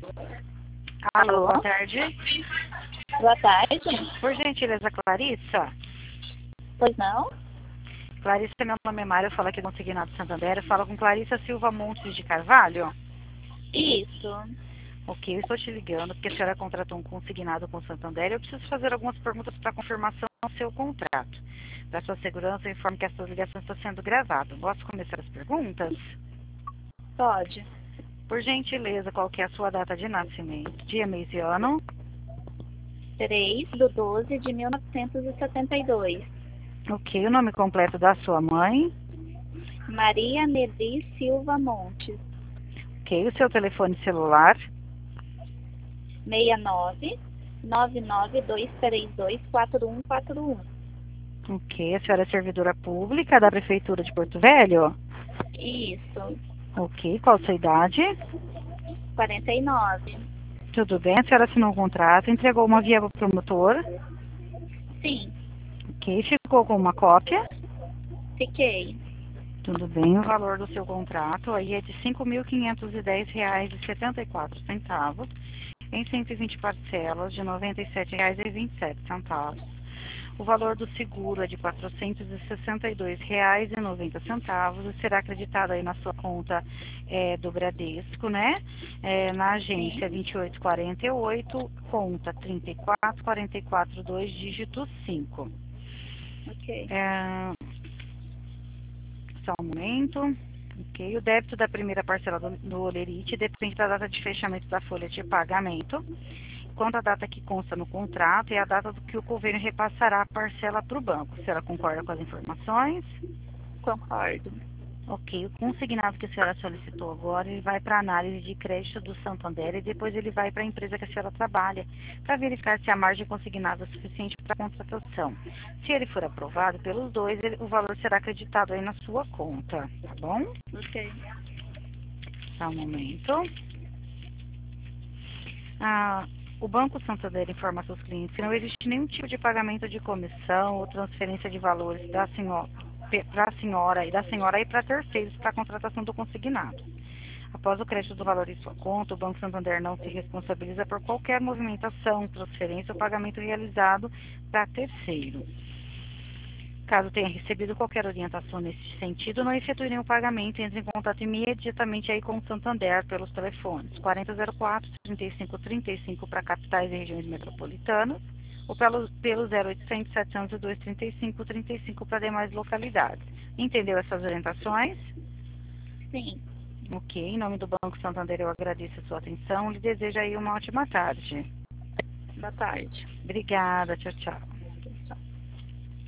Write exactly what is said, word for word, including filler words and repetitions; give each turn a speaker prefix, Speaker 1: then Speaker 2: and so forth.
Speaker 1: Alô,
Speaker 2: Alô?
Speaker 1: boa tarde.
Speaker 2: Boa tarde.
Speaker 1: Por gentileza, Clarissa.
Speaker 2: Pois não?
Speaker 1: Clarissa, meu nome é Mário, eu falo aqui do Consignado Santander. Eu falo com Clarissa Silva Montes de Carvalho.
Speaker 2: Isso.
Speaker 1: Ok, eu estou te ligando porque a senhora contratou um consignado com Santander. Eu preciso fazer algumas perguntas para confirmação do seu contrato. Para sua segurança, eu informo que essa ligação está sendo gravada. Posso começar as perguntas?
Speaker 2: Pode.
Speaker 1: Por gentileza, qual que é a sua data de nascimento? Dia, mês e ano?
Speaker 2: três de doze de mil novecentos e setenta e dois.
Speaker 1: Ok, o nome completo da sua mãe?
Speaker 2: Maria Nedri Silva Montes.
Speaker 1: Ok, o seu telefone celular?
Speaker 2: seis nove nove nove dois três dois quatro um quatro um.
Speaker 1: Ok, a senhora é servidora pública da Prefeitura de Porto Velho?
Speaker 2: Isso.
Speaker 1: Ok, qual a sua idade?
Speaker 2: quarenta e nove.
Speaker 1: Tudo bem, a senhora assinou um contrato, entregou uma via para o promotor?
Speaker 2: Sim,
Speaker 1: Ok, ficou com uma cópia?
Speaker 2: fiquei.
Speaker 1: Tudo bem, o valor do seu contrato aí é de cinco mil quinhentos e dez reais e setenta e quatro centavos em cento e vinte parcelas de noventa e sete reais e vinte e sete centavos. O valor do seguro é de quatrocentos e sessenta e dois reais e noventa centavos e será acreditado aí na sua conta é, do Bradesco, né? É, na agência
Speaker 2: Sim.
Speaker 1: vinte e oito quarenta e oito, conta trinta e quatro quarenta e quatro dois, dígito cinco.
Speaker 2: Ok.
Speaker 1: É, só um momento. Ok, o débito da primeira parcela do, do Olerite depende da data de fechamento da folha de pagamento. Quanto à data que consta no contrato é a data do que o governo repassará a parcela para o banco. A senhora concorda com as informações?
Speaker 2: Concordo.
Speaker 1: Ok, o consignado que a senhora solicitou agora, ele vai para a análise de crédito do Santander e depois ele vai para a empresa que a senhora trabalha, para verificar se a margem consignada é suficiente para a contratação. Se ele for aprovado pelos dois, ele- o valor será acreditado aí na sua conta, tá bom?
Speaker 2: Ok.
Speaker 1: Só um momento. Ah, o Banco Santander informa a seus clientes que não existe nenhum tipo de pagamento de comissão ou transferência de valores da senhora para a senhora e da senhora e para terceiros para a contratação do consignado. Após o crédito do valor em sua conta, o Banco Santander não se responsabiliza por qualquer movimentação, transferência ou pagamento realizado para terceiro. Caso tenha recebido qualquer orientação nesse sentido, não efetue nenhum pagamento e entre em contato imediatamente aí com o Santander pelos telefones quarenta zero quatro, trinta e cinco trinta e cinco para capitais e regiões metropolitanas ou pelo, pelo zero oitocentos, setecentos e dois, trinta e cinco trinta e cinco para demais localidades. Entendeu essas orientações?
Speaker 2: Sim.
Speaker 1: Ok, em nome do Banco Santander eu agradeço a sua atenção e lhe desejo aí uma ótima tarde.
Speaker 2: Boa tarde.
Speaker 1: Obrigada, tchau, tchau.